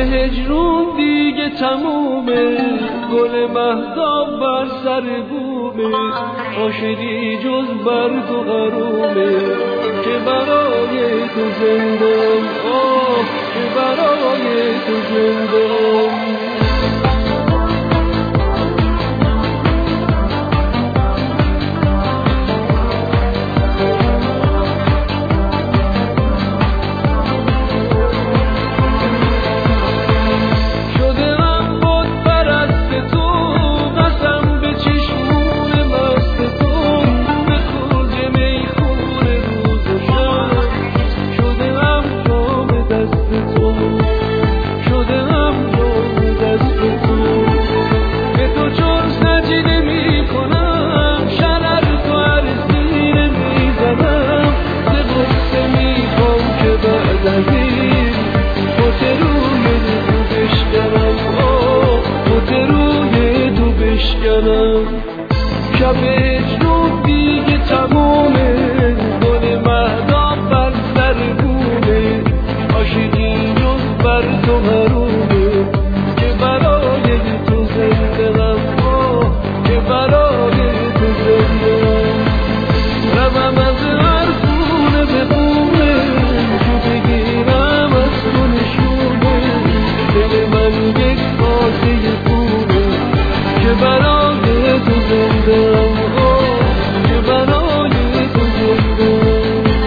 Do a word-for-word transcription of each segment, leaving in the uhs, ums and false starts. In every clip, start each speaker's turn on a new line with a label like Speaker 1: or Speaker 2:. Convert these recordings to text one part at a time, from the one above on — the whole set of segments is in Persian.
Speaker 1: هجرون دیگه تمومه، گل مهتاب بر سر بومه، عاشقی جز برد و غرومه که برای تو زندم، آه که برای تو زندم. شب هجرون دیگه تمومه، گل مهتاب بر سر بومه، عاشقی جز بر تو حرومه که برای تو زندم، آه که برای تو زندم. روم از هر خونه به خونه تو بگیرم از تو نشونه، دل من یک کاسه خونه که برای تو زندم، که برای تو زندم.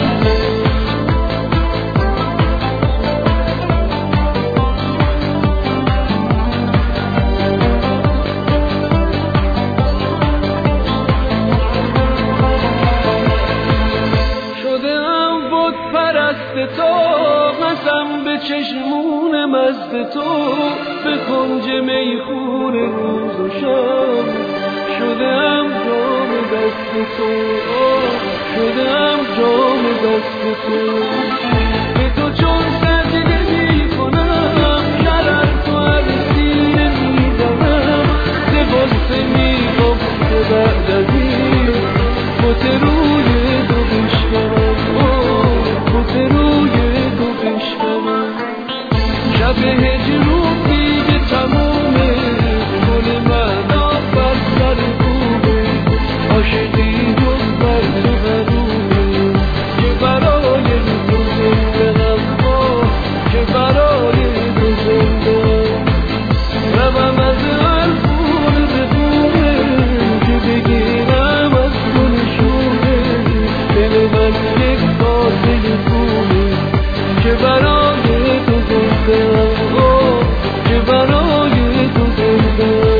Speaker 1: شدم بت پرست تو، مستم به چشمون مست تو، به کنج میخور روز و شب شدم جام دست تو، شدم جام دست تو. به تو چون سجده می کنم، شرر تو هر سینه می زنم، لباس می خواهم که بعد از این بت روی تو بشکنم، بت روی تو بشکنم. شب هجرون دیگه تمومه، گل مهتاب بر سر بومه، عاشقی جز بر تو حرومه که برای تو زندم، که برای تو زندم. روم از هر خونه به خونه که بگیرم از تو نشونه، دل من یک کاسه خونه که برای تو زندم، که برای تو زندم.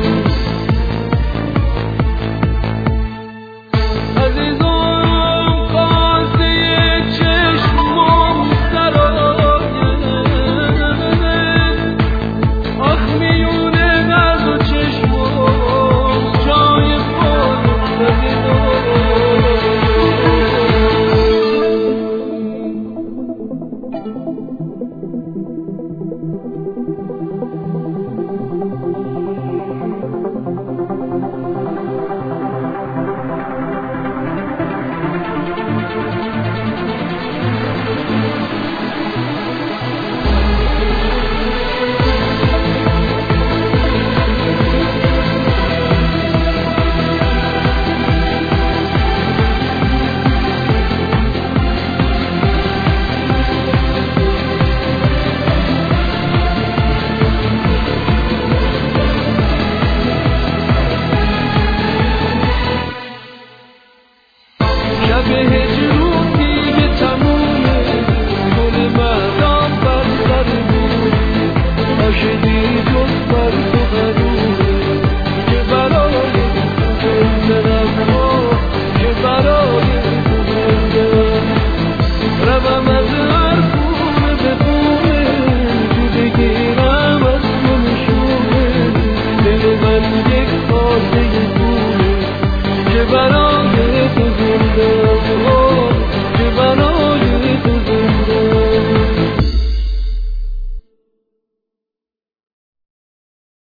Speaker 1: عزیزم قاصه چشمم سراینه، آخ میونه درد و چشمم جای خود شب